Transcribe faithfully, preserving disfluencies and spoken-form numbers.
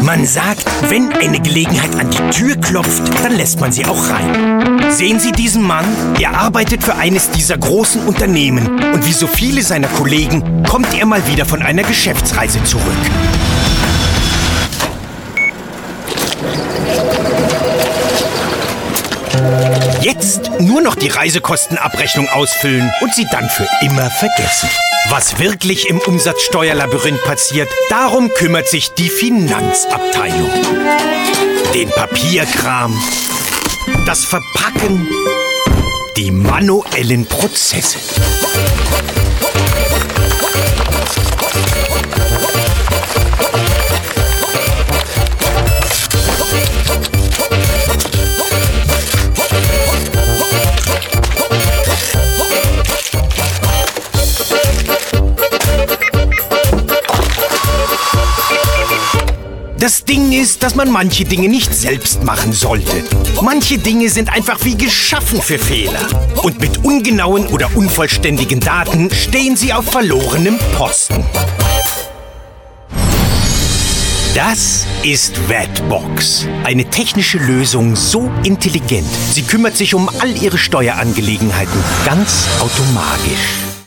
Man sagt, wenn eine Gelegenheit an die Tür klopft, dann lässt man sie auch rein. Sehen Sie diesen Mann? Er arbeitet für eines dieser großen Unternehmen. Und wie so viele seiner Kollegen kommt er mal wieder von einer Geschäftsreise zurück. Jetzt nur noch die Reisekostenabrechnung ausfüllen und sie dann für immer vergessen. Was wirklich im Umsatzsteuerlabyrinth passiert, darum kümmert sich die Finanzabteilung. Den Papierkram, das Verpacken, die manuellen Prozesse. Das Ding ist, dass man manche Dinge nicht selbst machen sollte. Manche Dinge sind einfach wie geschaffen für Fehler. Und mit ungenauen oder unvollständigen Daten stehen sie auf verlorenem Posten. Das ist Vetbox. Eine technische Lösung so intelligent. Sie kümmert sich um all Ihre Steuerangelegenheiten ganz automatisch.